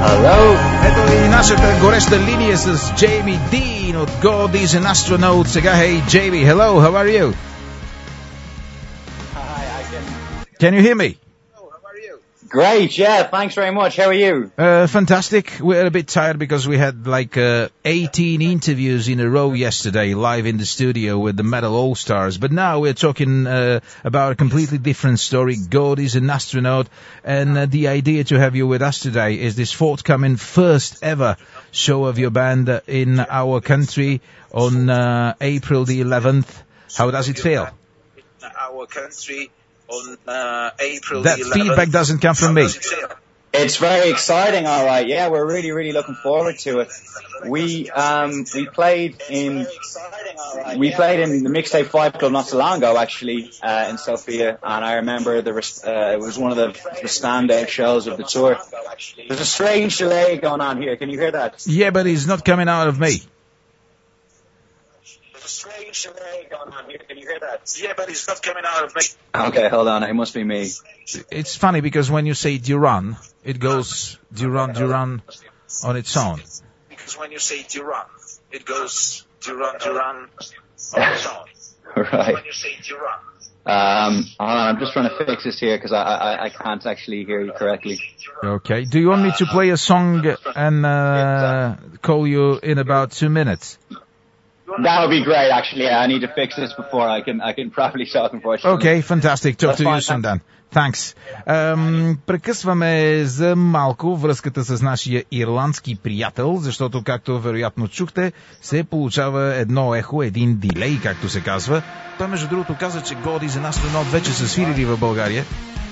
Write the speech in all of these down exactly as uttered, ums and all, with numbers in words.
Hello. Ето и нашата гореща линия с Jamie Dean от God is an Astronaut. Сега, hey, Jamie, hello, how are you? Hi, I can... Can you hear me? Great, yeah, thanks very much. How are you? Uh, fantastic. We're a bit tired because we had like uh, eighteen interviews in a row yesterday live in the studio with the Metal All-Stars. But now we're talking uh, about a completely different story. God is an Astronaut. And uh, the idea to have you with us today is this forthcoming first ever show of your band in our country on uh, April the eleventh. How does it feel? In our country. On uh, April that the eleventh. Feedback doesn't come from me. It's very exciting, all right. Yeah, we're really, really looking forward to it. We um we played in we played in the Mixtape Five Club not so long ago, actually, uh, in Sofia, and I remember the uh, it was one of the, the standout shows of the tour. There's a strange delay going on here. Can you hear that? Yeah, but it's not coming out of me. Strange delay going on here. Can you hear that? Yeah, but it's not coming out of me. Okay, hold on. It must be me. It's funny because when you say Duran, it goes Duran, Duran on its own. Because when you say Duran, it goes Duran, Duran on its own. Right. When you say Duran. Um, hold on. I'm just trying to fix this here because I, I I can't actually hear you correctly. Okay. Do you want me to play a song and uh, call you in about two minutes? That would be great, actually. Yeah, I need to fix this before I can I can properly talk, unfortunately. Okay, fantastic. Talk to you soon then. Thanks. Um, прекъсваме за малко връзката с нашия ирландски приятел, защото, както вероятно чухте, се получава едно ехо, един дилей, както се казва. Той, между другото, каза, че God is an Astronaut вече са свирили в България.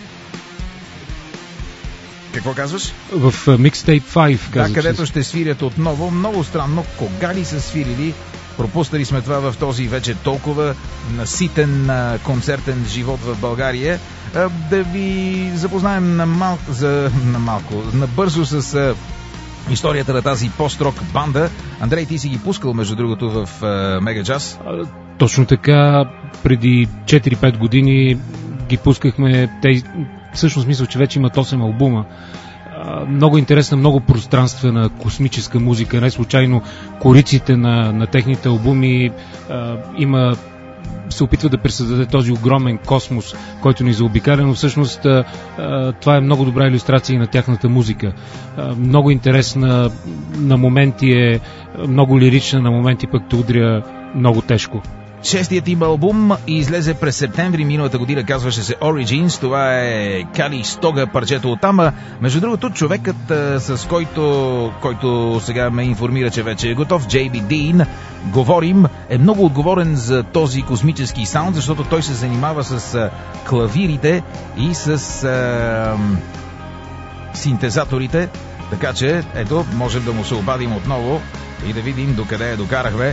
Какво казваш? В uh, Mixtape пет. Да, където ще свирят отново. Много странно, кога ли са свирили? Пропуснали сме това в този вече толкова наситен а, концертен живот в България. А, да ви запознаем на малко, за, на малко, набързо с а, историята на тази пост-рок банда. Андрей, ти си ги пускал, между другото, в Мегаджаз. Точно така, преди четири-пет години ги пускахме. Те, всъщност мисля, че вече имат осем албума. Много интересна, много пространствена космическа музика. Не случайно кориците на, на техните албуми а, има, се опитва да пресъздаде този огромен космос, който ни заобикаля, но всъщност а, а, това е много добра илюстрация на тяхната музика. А, много интересна на моменти е, много лирична, на моменти пък те удря много тежко. Шестият им албум излезе през септември миналата година, казваше се Origins. Това е Кали Стога, парчето оттам. Между другото, човекът, а, с който, който сега ме информира, че вече е готов, Джейми Дин, говорим, е много отговорен за този космически саунд, защото той се занимава с а, клавирите и с а, синтезаторите. Така че, ето, можем да му се обадим отново и да видим докъде я докарахме.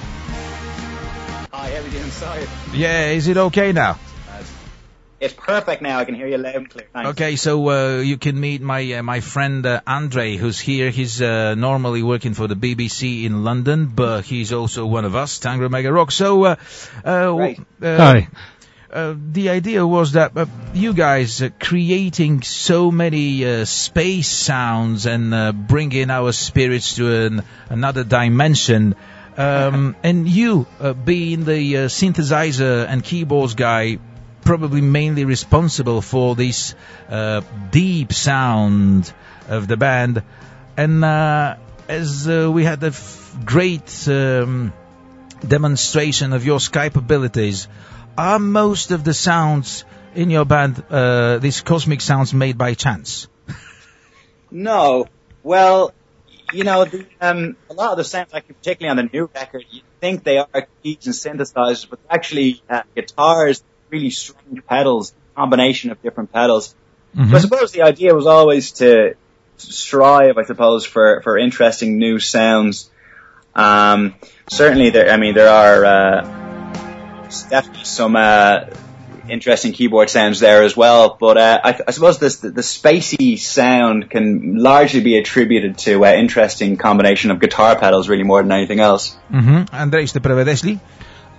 Hi, how are you doing? Sorry. Yeah, is it okay now? It's perfect now. I can hear you loud and clear. Thanks. Okay, so uh, you can meet my uh, my friend uh, Andre, who's here. He's uh, normally working for the B B C in London, but he's also one of us, Tangra Mega Rock. So, uh, uh, right. uh, Hi. Uh, the idea was that uh, you guys are creating so many uh, space sounds and uh, bringing our spirits to an, another dimension. Um, and you, uh, being the uh, synthesizer and keyboards guy, probably mainly responsible for this uh, deep sound of the band. And uh, as uh, we had a f- great um, demonstration of your Skype abilities, are most of the sounds in your band uh, these cosmic sounds made by chance? No. Well, you know, the, um, a lot of the sounds, like particularly on the new record, you think they are keys and synthesizers, but actually uh, guitars, really strange pedals, combination of different pedals. Mm-hmm. So I suppose the idea was always to strive, I suppose, for, for interesting new sounds. Um, certainly, there. I mean, there are uh, definitely some uh, interesting keyboard sounds there as well, but uh, I, I suppose this, the, the spacey sound can largely be attributed to an uh, interesting combination of guitar pedals, really more than anything else. Mm-hmm. Андрей, ще преведеш ли?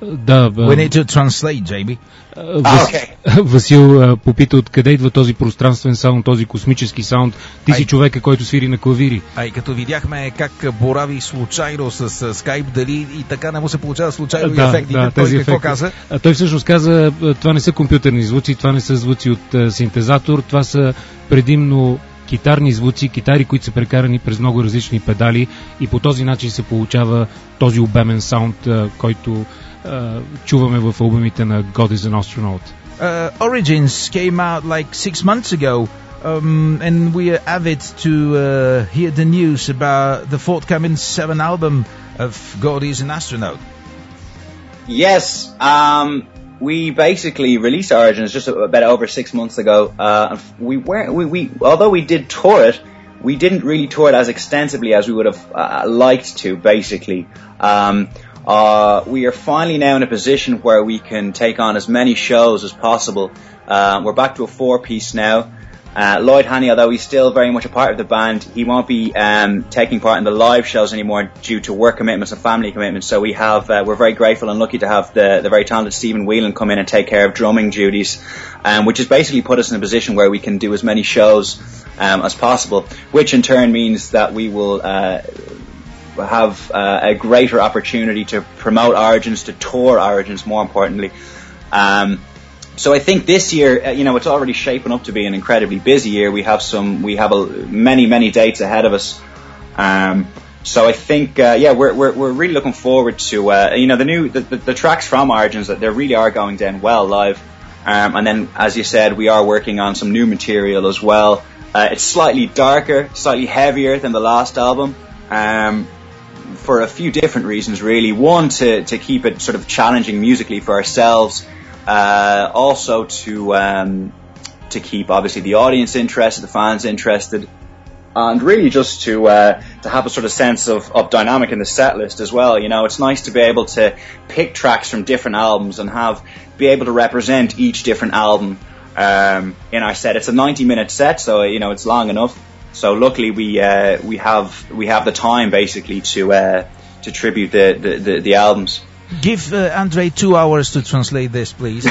Да, We need to translate, J B. Вас... Okay. Васил попита откъде идва този пространствен саунд, този космически саунд. Ти си човека, който свири на клавири. А и като видяхме как борави случайно с скайп, дали и така не му се получава случайно да, ефекти, да, той какво ефекти. каза? А той всъщност каза, това не са компютърни звуци, това не са звуци от синтезатор, това са предимно китарни звуци, китари, които са прекарани през много различни педали и по този начин се получава този обемен саунд, който uh, чуваме в албумите на God is an Astronaut. Uh, Origins came out like six months ago, um, and we are avid to uh, hear the news about the forthcoming seventh album of God is an Astronaut. Yes, um, we basically released Origins just about over six months ago. Uh, we weren't, we, we, although we did tour it, we didn't really tour it as extensively as we would have uh, liked to, basically. Um, uh, we are finally now in a position where we can take on as many shows as possible. Uh, we're back to a four-piece now. Uh, Lloyd Haney, although he's still very much a part of the band, he won't be um, taking part in the live shows anymore due to work commitments and family commitments. So we have, uh, we're very grateful and lucky to have the, the very talented Stephen Whelan come in and take care of drumming duties, um, which has basically put us in a position where we can do as many shows um, as possible, which in turn means that we will uh, have uh, a greater opportunity to promote Origins, to tour Origins, more importantly. Um, So I think this year, uh, you know, it's already shaping up to be an incredibly busy year. We have some, we have a, many, many dates ahead of us. Um, so I think, uh, yeah, we're we're we're really looking forward to, uh, you know, the new the, the, the tracks from Origins, that they really are going down well live. Um, and then, as you said, we are working on some new material as well. Uh, it's slightly darker, slightly heavier than the last album. Um, for a few different reasons, really. One, to to keep it sort of challenging musically for ourselves. Uh, also to um, to keep obviously the audience interested, the fans interested, and really just to uh, to have a sort of sense of, of dynamic in the set list as well. You know, it's nice to be able to pick tracks from different albums and have be able to represent each different album um, in our set. It's a ninety minute set, so you know it's long enough. So luckily we uh, we have we have the time basically to uh, to tribute the the, the, the albums. Give uh, Andre two hours to translate this, please.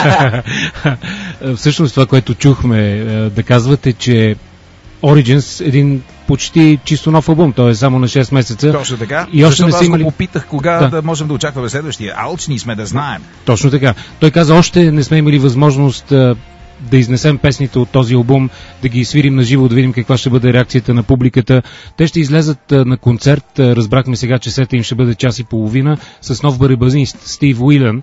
Всъщност това, което чухме да казвате, че Origins един почти чисто нов албум, той е само на шест месеца. Точно така. И още не са имали... аз го попитах кога да. да можем да очакваме следващия. Алчни сме да знаем. Точно така. Той каза, още не сме имали възможност да изнесем песните от този албум, да ги свирим на живо, да видим каква ще бъде реакцията на публиката. Те ще излезат на концерт, разбрахме сега, че сета им ще бъде час и половина, с нов барабазинист Стив Уилън.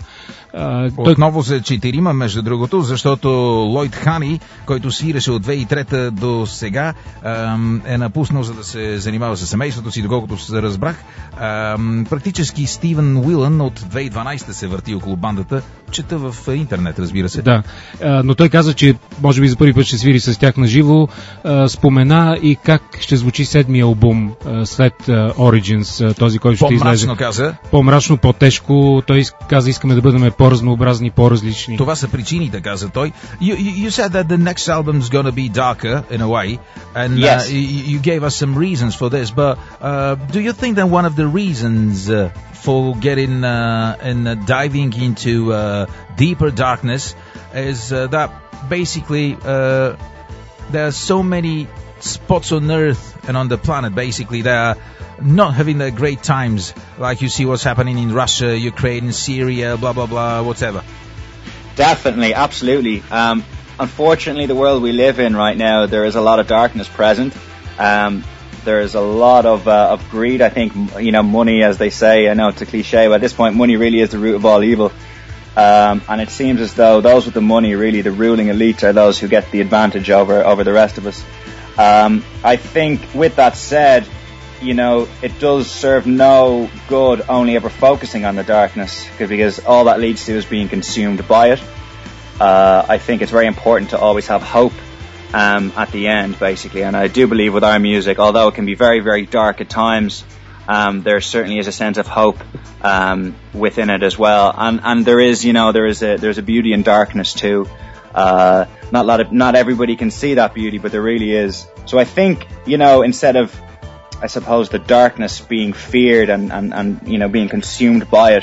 Отново се четирима, между другото, защото Лойд Хани, който свиреше от две хиляди и трета до сега, е напуснал, за да се занимава с семейството си, доколкото се разбрах. Практически Стивен Уилън от две хиляди и дванадесета се върти около бандата. Чета в интернет, разбира се. Да, но той каза, че може би за първи път ще свири с тях на живо. Спомена и как ще звучи седмия албум след Origins, този, който ще излезе. По-мрачно каза. По-мрачно, по-тежко. Той каза, искаме да бъдем по-разнообразни, по-различни. Това са причините, каза той. You, you, you said that the next album is going to be darker in a way, and yes. uh, you, you gave us some reasons for this, but uh, do you think that one of the reasons uh, for getting uh, and uh, diving into uh, deeper darkness is uh, that basically uh, there are so many spots on Earth and on the planet, basically, that are not having the great times, like you see what's happening in Russia, Ukraine, Syria, blah, blah, blah, whatever. Definitely, absolutely. Um, unfortunately, the world we live in right now, there is a lot of darkness present. Um, there is a lot of uh, of greed. I think, you know, money, as they say, I know it's a cliche, but at this point, money really is the root of all evil. Um, and it seems as though those with the money, really, the ruling elites, are those who get the advantage over, over the rest of us. Um, I think, with that said, you know, it does serve no good only ever focusing on the darkness, because all that leads to is being consumed by it. Uh, I think it's very important to always have hope um, at the end, basically. And I do believe with our music, although it can be very, very dark at times, um, there certainly is a sense of hope um, within it as well. And and there is, you know, there is a there's a beauty in darkness too. Uh, not a lot of, not everybody can see that beauty, but there really is. So I think, you know, instead of, I suppose, the darkness being feared and, and, and, you know, being consumed by it,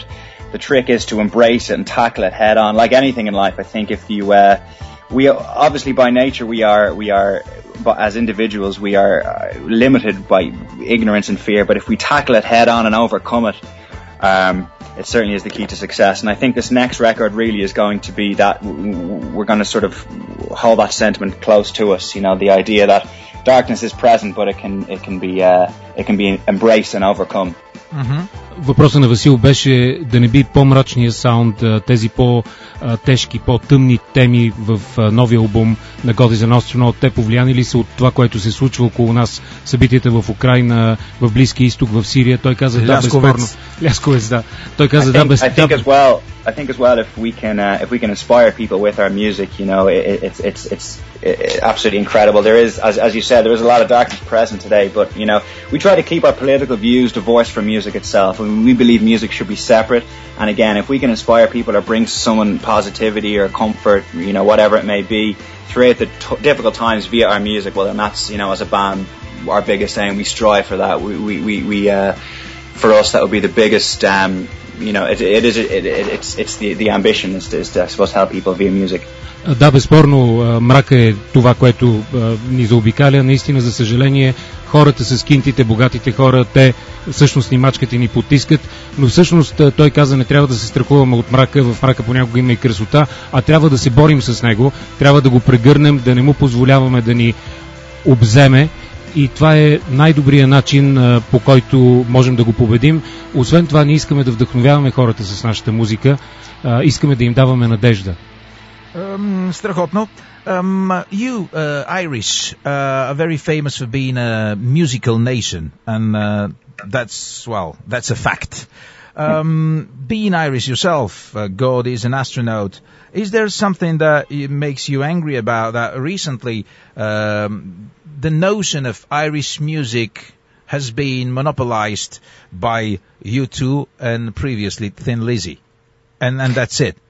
the trick is to embrace it and tackle it head on. Like anything in life, I think if you, uh, we obviously by nature we are, we are, as individuals, we are limited by ignorance and fear. But if we tackle it head on and overcome it, um, it certainly is the key to success. And I think this next record really is going to be that. We're going to sort of hold that sentiment close to us. You know, the idea that darkness is present, but it can, it can be, uh, it can be embraced and overcome. Mm-hmm. Въпросът на Васил беше да не би по-мрачния саунд, тези по-тежки, по-тъмни теми в новия албум на God is an Astronaut. Те повлияни ли са от това, което се случва около нас, събитията в Украйна, в Близкия изток, в Сирия? Той каза да, безспорно. Лясковец, да. Той каза да, безспорно. I think as well, if we can, uh, if we can inspire people with our music, you know, it, it's, it's, it's, it's absolutely incredible. There is, as, as you said, there is a lot of darkness present today, but, you know, we try to keep our political views divorced from music itself. I mean, we believe music should be separate. And again, if we can inspire people or bring someone positivity or comfort, you know, whatever it may be, throughout the t- difficult times via our music, well, then that's, you know, as a band, our biggest aim. We strive for that. We, we, we, we uh, for us, that would be the biggest, um, you know, it, it is, it, it, it's, it's the, the ambition is to, is to, I suppose, help people via music. Да, безспорно, мрака е това, което ни заобикаля. Наистина, за съжаление, хората с кинтите, богатите хора, те всъщност ни мачкат и ни потискат, но всъщност той каза, не трябва да се страхуваме от мрака, в мрака понякога има и красота, а трябва да се борим с него, трябва да го прегърнем, да не му позволяваме да ни обземе. И това е най-добрият начин, по който можем да го победим. Освен това, ние искаме да вдъхновяваме хората с нашата музика, искаме да им даваме надежда. Um, страхотно. Um, you, uh, Irish, uh, are very famous for being a musical nation, and uh, that's, well, that's a fact. Um, being Irish yourself, uh, God is an Astronaut, is there something that makes you angry about that recently? Um, the notion of Irish music has been monopolized by U two and previously Thin Lizzy, and, and that's it.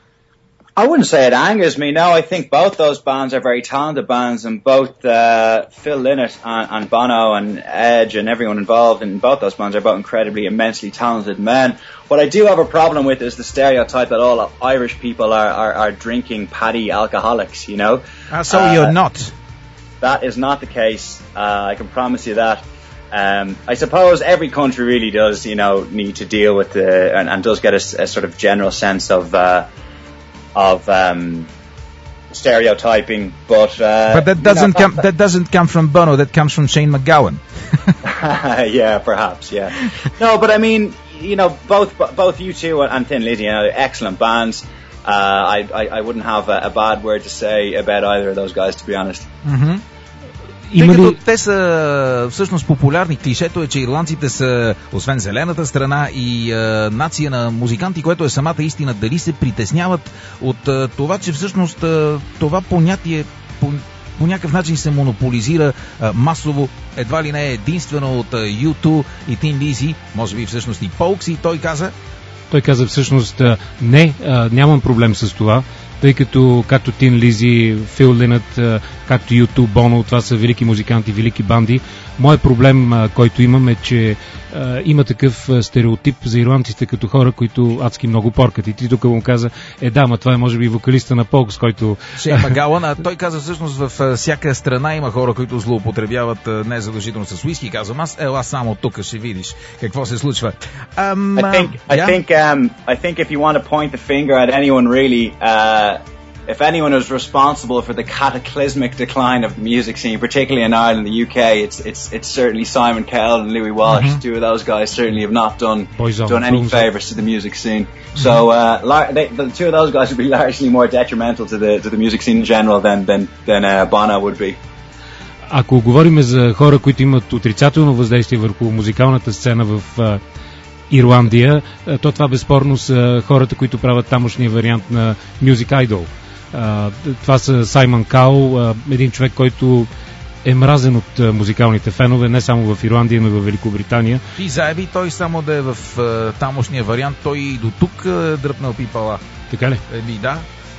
I wouldn't say it angers me. No, I think both those bands are very talented bands, and both uh, Phil Lynott and, and Bono and Edge and everyone involved in both those bands are both incredibly, immensely talented men. What I do have a problem with is the stereotype that all Irish people are, are, are drinking paddy alcoholics, you know. Uh, so uh, you're not? That is not the case. Uh, I can promise you that. Um, I suppose every country really does, you know, need to deal with the, and, and does get a, a sort of general sense of, uh, of um, stereotyping, but uh, but that doesn't you know, come that doesn't come from Bono. That comes from Shane MacGowan. Yeah, perhaps. Yeah. No, but I mean, you know, both both U two and Thin Lizzy, you know, they're excellent bands. Uh, I, I I wouldn't have a, a bad word to say about either of those guys, to be honest. Mm-hmm. Тъй като те са всъщност популярни, клишето е, че ирландците са, освен зелената страна, и а, нация на музиканти, което е самата истина. Дали се притесняват от а, това, че всъщност а, това понятие по, по някакъв начин се монополизира а, масово, едва ли не е единствено от а, ю ту и Thin Lizzy, може би всъщност и Полкс, и той каза? Той каза всъщност не, а, нямам проблем с това, тъй като както Thin Lizzy, Phil Lynott, както ю ту, Bono, това са велики музиканти, велики банди. Моят проблем, който имам, е, че а, има такъв стереотип за ирландците като хора, които адски много поркат. И ти тук му каза, е да, ма това е може би вокалиста на Полкс, който... Шейн Магауън, а той каза всъщност в всяка страна има хора, които злоупотребяват не задължително с уиски. Казвам аз, ела само тук ще видиш какво се случва. Um, I think, I, yeah? think, um, I think if you want to point the finger at anyone really... Uh, If anyone is responsible for the cataclysmic decline of the music scene, particularly in Ireland and the U K, it's it's it's certainly Simon Cowell and Louis Walsh. Mm-hmm. Two of those guys certainly have not done Boys done any favours to the music scene. Mm-hmm. So uh, lar- they, the two of those guys would be largely more detrimental to the to the music scene in general than than than uh, Bono would be. Ако говорим за хора, които имат отрицателно въздействие върху музикалната сцена в uh, Ирландия, то това безспорно са хората, които правят тамошния вариант на Music Idol. Uh, това са Саймън Каул, uh, един човек, който е мразен от uh, музикалните фенове, не само в Ирландия, но и в Великобритания. И заяви той само да е в uh, тамошния вариант, той и до тук uh, дръпнал пипала. Така ли? Еми да.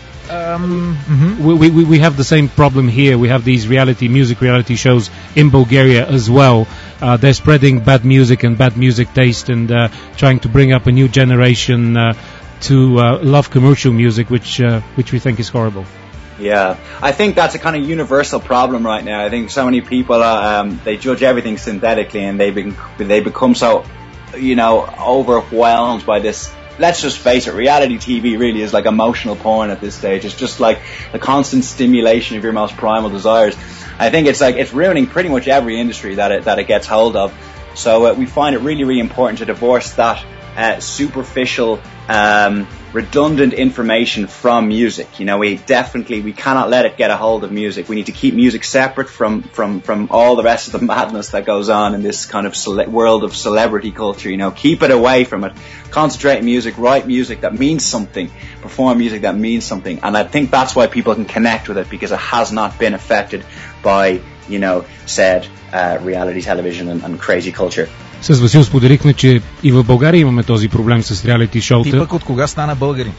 Um, mm-hmm. we, we, we have the same problem here. We have these reality, music reality shows in Bulgaria as well. uh, they're spreading bad music and bad music taste and uh, trying to bring up a new generation uh, to uh, love commercial music, which uh, which we think is horrible. Yeah, I think that's a kind of universal problem right now. I think so many people, uh, um, they judge everything synthetically, and they be- they become so, you know, overwhelmed by this. Let's just face it, reality T V really is like emotional porn at this stage. It's just like the constant stimulation of your most primal desires. I think it's like, it's ruining pretty much every industry that it, that it gets hold of. So uh, we find it really, really important to divorce that uh, superficial, um, redundant information from music. You know, we definitely, we cannot let it get a hold of music. We need to keep music separate from, from, from all the rest of the madness that goes on in this kind of cele- world of celebrity culture. You know, keep it away from it. Concentrate on music, write music that means something, perform music that means something. And I think that's why people can connect with it, because it has not been affected by, you know, said uh, reality television and, and crazy culture. С Васил споделихме, че и в България имаме този проблем с реалити шоута. Ти пък от кога стана българин?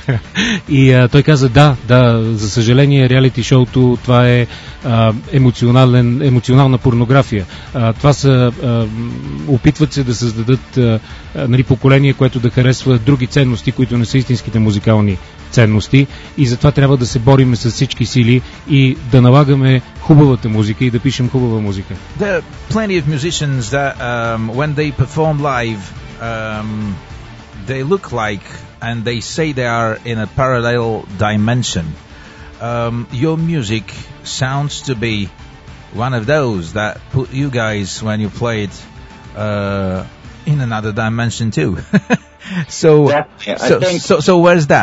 И а, той каза, да, да, за съжаление реалити шоуто, това е а, емоционален, емоционална порнография. А, това са, а, опитват се да създадат а, нали, поколение, което да харесва други ценности, които не са истинските музикални ценности, и затова трябва да се бориме с всички сили и да налагаме хубавата музика и да пишем хубава музика. There are plenty of musicians that um, when they perform live um, they look like and they say they are in a parallel dimension. Um, your music sounds to be one of those that put you guys, when you play it, uh, in another dimension too. so, Definitely. I so, think so, so where's that?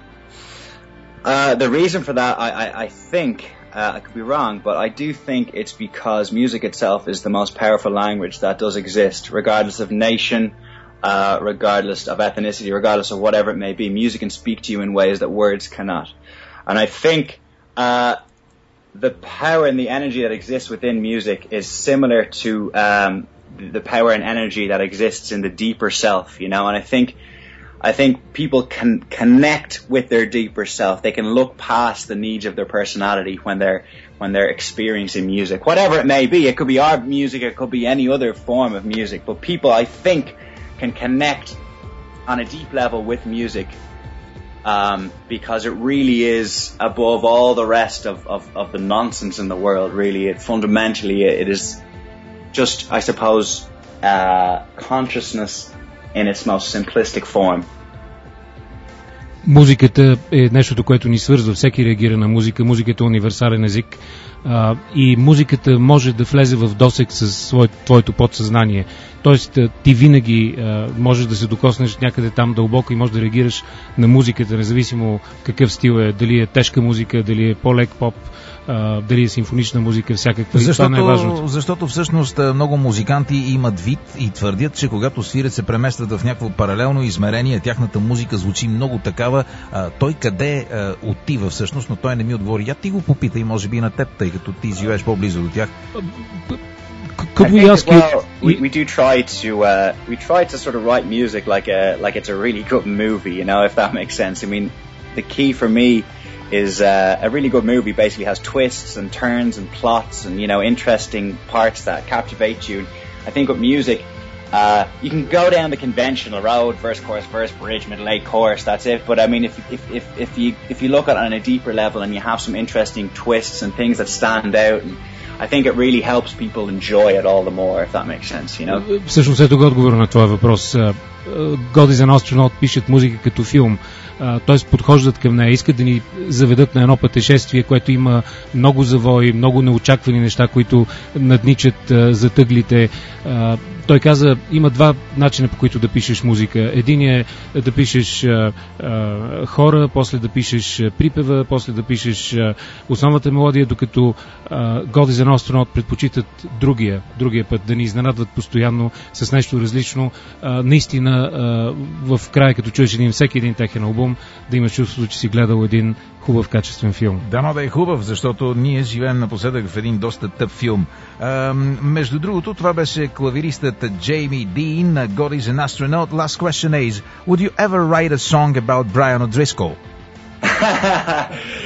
Uh, the reason for that, I, I, I think, uh, I could be wrong, but I do think it's because music itself is the most powerful language that does exist, regardless of nation, uh, regardless of ethnicity, regardless of whatever it may be. Music can speak to you in ways that words cannot. And I think uh, the power and the energy that exists within music is similar to um, the power and energy that exists in the deeper self, you know, and I think I think people can connect with their deeper self. They can look past the needs of their personality when they're when they're experiencing music, whatever it may be. It could be our music, it could be any other form of music. But people, I think, can connect on a deep level with music um, because it really is above all the rest of, of, of the nonsense in the world. Really, it fundamentally it is just, I suppose, uh, consciousness in its most simplistic form. Музиката е нещото, което ни свързва. Всеки реагира на музика. Музиката е универсален език. А, и музиката може да влезе в досек с свое, твоето подсъзнание. Тоест, ти винаги а, можеш да се докоснеш някъде там дълбоко и можеш да реагираш на музиката, независимо какъв стил е. Дали е тежка музика, дали е по-лек поп, а, дали е симфонична музика, всякаква. Защото, това е най-важното. Защото всъщност много музиканти имат вид и твърдят, че когато свирят се преместват в някакво паралелно измерение, тяхната музика звучи много такава. А, той къде а, отива всъщност, но той не ми отговори. Я ти го попитай, може би и на теб, тъй като ти живееш по-близо до тях. Could we ask you? Well, we, we do try to uh, we try to sort of write music like a like it's a really good movie, you know, if that makes sense. I mean, the key for me is uh, a really good movie basically has twists and turns and plots and, you know, interesting parts that captivate you. I think with music, uh, you can go down the conventional road, verse, chorus, verse, bridge, middle, eight, chorus, that's it. But I mean, if if if if you if you look at it on a deeper level and you have some interesting twists and things that stand out, and I think it really helps people enjoy it all the more, if that makes sense, you know. Всъщност ето го отговор на този въпрос. God is an Astronaut пишат музика като филм, т.е. подхождат към нея, искат да ни заведат на едно пътешествие, което има много завои, много неочаквани неща, които надничат зад ъглите. Той каза, има два начина, по които да пишеш музика. Един е да пишеш а, а, хора, после да пишеш припева, после да пишеш а, основната мелодия, докато а, God is an Astronaut предпочитат другия, другия път, да ни изненадват постоянно с нещо различно. А, наистина, а, в края, като чуеш един, всеки един техен албум, да имаш чувството, че си гледал един хубав, качествен филм. Дано да е хубав, защото ние живеем напоследък в един доста тъп филм. А, между другото, това беше клавиристът Jamie Dean, God is an Astronaut. Last question is, would you ever write a song about Brian O'Driscoll?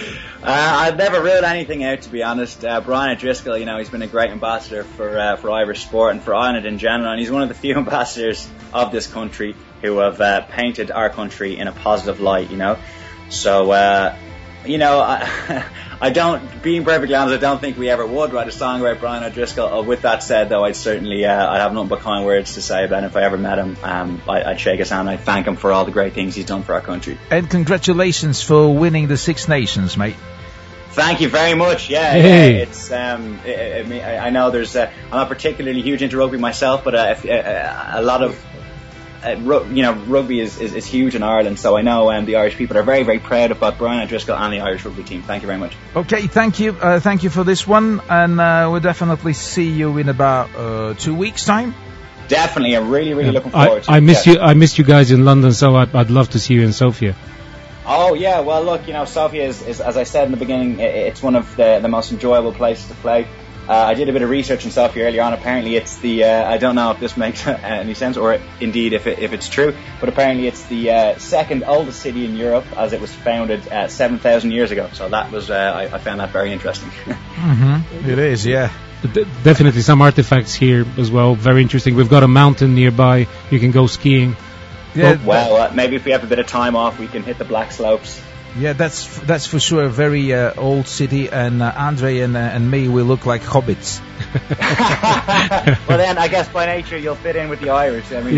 Uh, I've never ruled anything out, to be honest. Uh, Brian O'Driscoll, you know, he's been a great ambassador for uh, for Irish sport and for Ireland in general, and he's one of the few ambassadors of this country who have uh, painted our country in a positive light, you know. So, uh, you know, I, I don't, being perfectly honest, I don't think we ever would write a song about Brian O'Driscoll. Uh, with that said, though, I'd certainly, uh, I'd have nothing but kind words to say about him. If I ever met him, um, I, I'd shake his hand. I'd thank him for all the great things he's done for our country. And congratulations for winning the Six Nations, mate. Thank you very much. Yeah, hey. yeah it's um, it, it, I, I know there's, uh, I'm not particularly huge into rugby myself, but uh, if, uh, a lot of, uh, ru- you know, rugby is, is, is huge in Ireland. So I know um, the Irish people are very, very proud of both Brian O'Driscoll and the Irish rugby team. Thank you very much. Okay, thank you, uh, thank you for this one, and uh, we'll definitely see you in about uh, two weeks' time. Definitely, I'm really, really yeah. looking forward I, to I it. miss yeah. you. I missed you guys in London, so I'd, I'd love to see you in Sofia. Oh yeah, well look, you know, Sofia is, is as I said in the beginning, it's one of the, the most enjoyable places to play. Uh, I did a bit of research in Sofia earlier on. Apparently it's the, uh, I don't know if this makes any sense or indeed if it, if it's true, but apparently it's the uh, second oldest city in Europe, as it was founded uh, seven thousand years ago. So that was, uh, I, I found that very interesting. Mm-hmm. It is, yeah. D- definitely some artifacts here as well, very interesting. We've got a mountain nearby, you can go skiing. Yeah, well, uh, maybe if we have a bit of time off, we can hit the Black Slopes. Yeah, that's that's for sure a very uh, old city, and uh, Andre and uh, and me, we look like hobbits. Well, then I guess by nature you'll fit in with the Irish. I mean,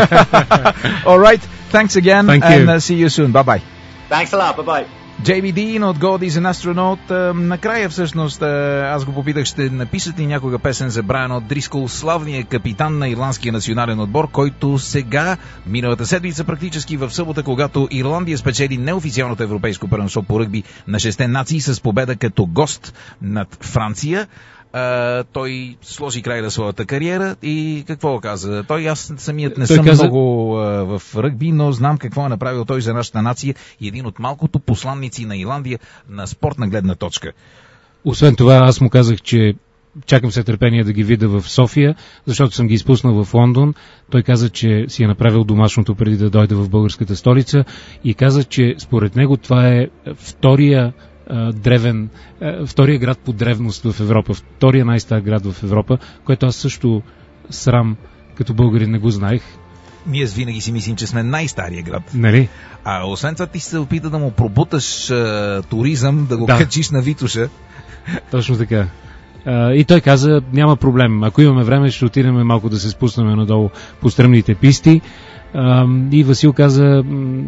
yeah. All right, thanks again, Thank and you. Uh, see you soon. Bye bye. Thanks a lot. Bye bye. Джей Би Дин от God is an Astronaut. Накрая всъщност аз го попитах, ще напишат ли някога песен за Брайан О'Дрискъл, славния капитан на ирландския национален отбор, който сега, миналата седмица практически в събота, когато Ирландия спечели неофициалното европейско първенство по ръгби на шесте нации с победа като гост над Франция, Uh, той сложи край на своята кариера и какво каза? Той, аз самият не той съм каза... много uh, в ръгби, но знам какво е направил той за нашата нация и един от малкото посланници на Ирландия на спортна гледна точка. Освен това, аз му казах, че чакам се търпение да ги видя в София, защото съм ги изпуснал в Лондон. Той каза, че си е направил домашното преди да дойде в българската столица и каза, че според него това е втория древен, втория град по древност в Европа, втория най-стар град в Европа, което аз също срам като българин не го знаех. Ние винаги си мислим, че сме най-стария град. Нали? А освен това ти се опита да му пробуташ а, туризъм, да го да. качиш на Витоша. Точно така. А, и той каза, няма проблем. Ако имаме време, ще отидем малко да се спуснем надолу по стръмните писти. А, и Васил каза,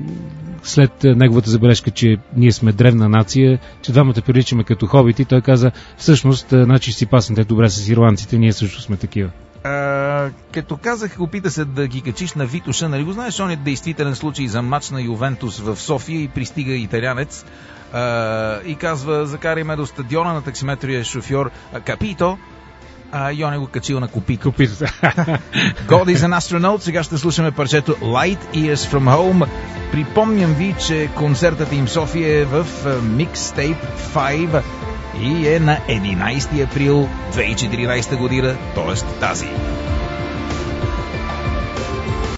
след неговата забележка, че ние сме древна нация, че двамата приличаме като хобити, той каза, всъщност, значи си паснете добре с ирландците, ние също сме такива. А, като казах, опита се да ги качиш на Витоша, нали го знаеш, он е действителен случай за мач на Ювентус в София и пристига италянец а, и казва, закарай ме до стадиона, на таксиметрия шофьор Капито, а Йоне го качил на Копито. Копито. God is an Astronaut. Сега ще слушаме парчето Light Years from Home. Припомням ви, че концертът им в София е в Mixtape пет и е на единайсети април две хиляди и четиринайсета година, т.е. тази.